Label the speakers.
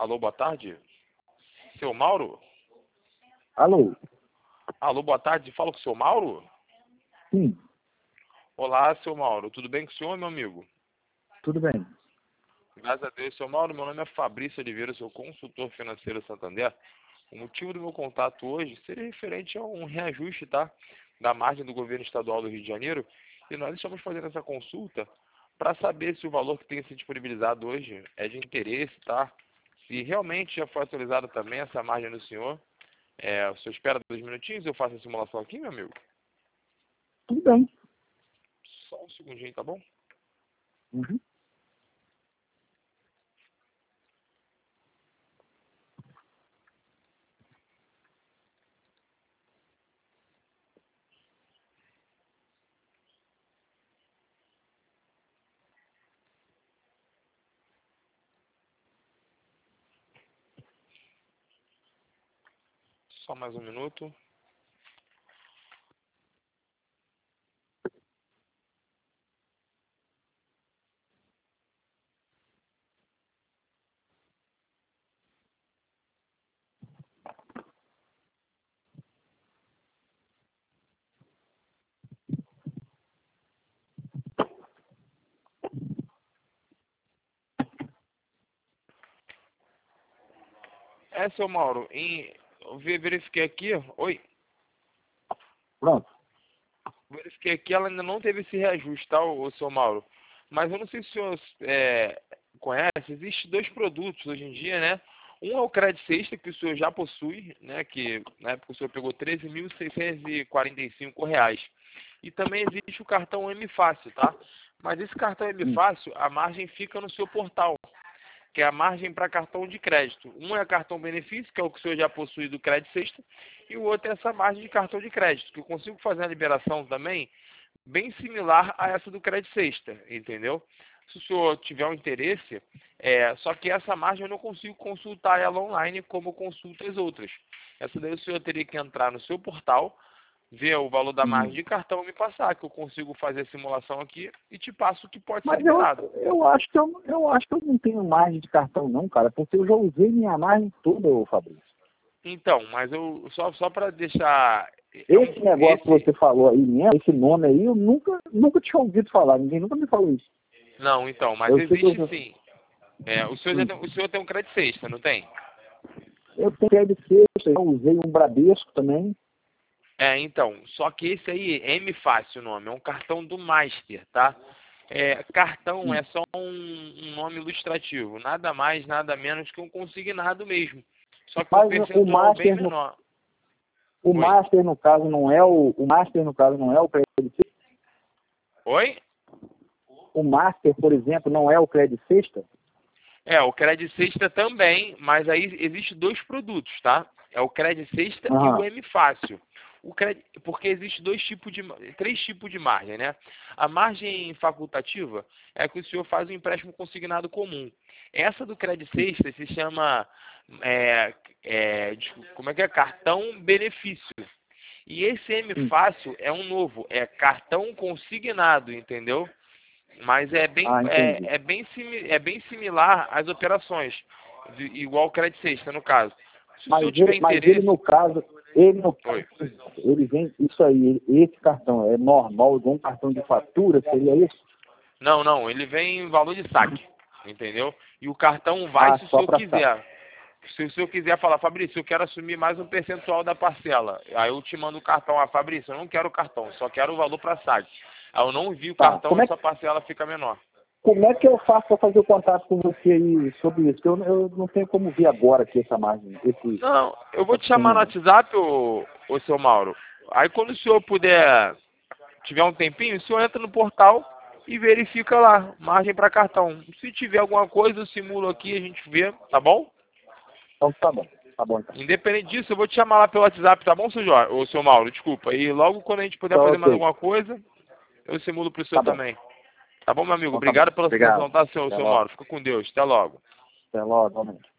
Speaker 1: Alô, boa tarde. Seu Mauro?
Speaker 2: Alô?
Speaker 1: Alô, boa tarde. Fala com o seu Mauro?
Speaker 2: Sim,
Speaker 1: Olá, seu Mauro. Tudo bem com o senhor, meu amigo?
Speaker 2: tudo bem.
Speaker 1: Graças a Deus, seu Mauro. Meu nome é Fabrício Oliveira, sou consultor financeiro Santander. O motivo do meu contato hoje seria referente a um reajuste, tá? Da margem do governo estadual do Rio de Janeiro. E nós estamos fazendo essa consulta para saber se o valor que tem sido disponibilizado hoje é de interesse, tá? Se realmente já foi atualizada também essa margem do senhor. O senhor espera 2 minutinhos, eu faço a simulação aqui, meu amigo?
Speaker 2: Tudo bem.
Speaker 1: Só um segundinho, tá bom?
Speaker 2: Uhum.
Speaker 1: Só mais um minuto. Seu Mauro, eu verifiquei aqui, oi,
Speaker 2: Pronto.
Speaker 1: verifiquei aqui, ela ainda não teve esse reajuste, tá, o seu Mauro? Mas eu não sei se o senhor conhece, existem dois produtos hoje em dia, né? Um é o Crédito Sexta, que o senhor já possui, né? Que na época o senhor pegou R$ 13.645. E também existe o cartão M Fácil, tá? Mas esse cartão M
Speaker 2: Sim.
Speaker 1: Fácil, a margem fica no seu portal, que é a margem para cartão de crédito. Um é cartão benefício, que é o que o senhor já possui do Crédito Sexta, e o outro é essa margem de cartão de crédito, que eu consigo fazer a liberação também bem similar a essa do Crédito Sexta, entendeu? Se o senhor tiver um interesse, só que essa margem eu não consigo consultar ela online como eu consulto as outras. Essa daí o senhor teria que entrar no seu portal, ver o valor da margem
Speaker 2: Uhum.
Speaker 1: de cartão e me passar, que eu consigo fazer a simulação aqui e te passo o que pode ser
Speaker 2: Mas
Speaker 1: liberado.
Speaker 2: eu acho que eu acho que eu não tenho margem de cartão não, cara, porque eu já usei minha margem toda, ô Fabrício.
Speaker 1: Então, mas eu só para deixar
Speaker 2: Esse negócio que você falou aí mesmo, esse nome aí, eu nunca tinha ouvido falar, ninguém nunca me falou isso.
Speaker 1: não, então, mas
Speaker 2: Eu sei que
Speaker 1: existe sim. O senhor tem um Crédito Sexta, não tem?
Speaker 2: eu tenho crédito sexta, eu usei um Bradesco também.
Speaker 1: Então, só que esse aí, M Fácil o nome, é um cartão do Master, tá? Cartão
Speaker 2: Sim.
Speaker 1: é só um nome ilustrativo, nada mais, nada menos que um consignado mesmo. Só que um
Speaker 2: Mas
Speaker 1: percentual bem menor.
Speaker 2: o
Speaker 1: Oi?
Speaker 2: Master no caso não é o Master no caso não é o crédito sexta.
Speaker 1: Oi?
Speaker 2: O Master, por exemplo, não é o crédito sexta?
Speaker 1: O Crédito Sexta também, mas aí existe dois produtos, tá? É o Crédito Sexta e o
Speaker 2: Aham.
Speaker 1: M Fácil. Porque existe três tipos de margem, né? A margem facultativa é que o senhor faz um empréstimo consignado comum. Essa do Crédito Sexta se chama, como é que é? Cartão benefício. E esse M
Speaker 2: Sim.
Speaker 1: Fácil é um novo, é cartão consignado, entendeu? Mas
Speaker 2: Ah, entendi.
Speaker 1: é bem similar às operações, igual o Crédito Sexta, no caso. Se o senhor tiver
Speaker 2: Mas ele
Speaker 1: interesse...
Speaker 2: no caso, ele no caso,
Speaker 1: Oi.
Speaker 2: ele vem, isso aí, esse cartão é normal, igual um cartão de fatura, seria isso?
Speaker 1: Não, não, ele vem em valor de saque, entendeu? E o cartão vai
Speaker 2: Ah,
Speaker 1: se o
Speaker 2: só
Speaker 1: senhor
Speaker 2: para saque.
Speaker 1: quiser. Se o senhor quiser falar, Fabrício, eu quero assumir mais um percentual da parcela. Aí eu te mando o cartão. Fabrício, eu não quero o cartão, só quero o valor para saque. Aí eu não envio o
Speaker 2: Tá,
Speaker 1: cartão e sua parcela fica menor.
Speaker 2: como é que eu faço para fazer o contato com você aí sobre isso? Eu não tenho como ver agora aqui essa margem,
Speaker 1: Não, eu vou
Speaker 2: essa
Speaker 1: te chamar no
Speaker 2: cena.
Speaker 1: WhatsApp, ô seu Mauro. Aí quando o senhor puder, tiver um tempinho, o senhor entra no portal e verifica lá, margem para cartão. Se tiver alguma coisa, eu simulo aqui, a gente vê, tá bom?
Speaker 2: Então tá bom então.
Speaker 1: Independente disso, eu vou te chamar lá pelo WhatsApp, tá bom, seu Mauro? Desculpa. E logo quando a gente puder
Speaker 2: Tá
Speaker 1: fazer mais
Speaker 2: ok,
Speaker 1: alguma coisa, eu simulo pro senhor
Speaker 2: tá bom.
Speaker 1: também. Tá bom, meu amigo?
Speaker 2: Então tá bom.
Speaker 1: Obrigado pela
Speaker 2: Obrigado.
Speaker 1: atenção, tá,
Speaker 2: Até
Speaker 1: seu
Speaker 2: logo.
Speaker 1: Mauro? Fica com Deus. Até logo.
Speaker 2: Até logo, realmente.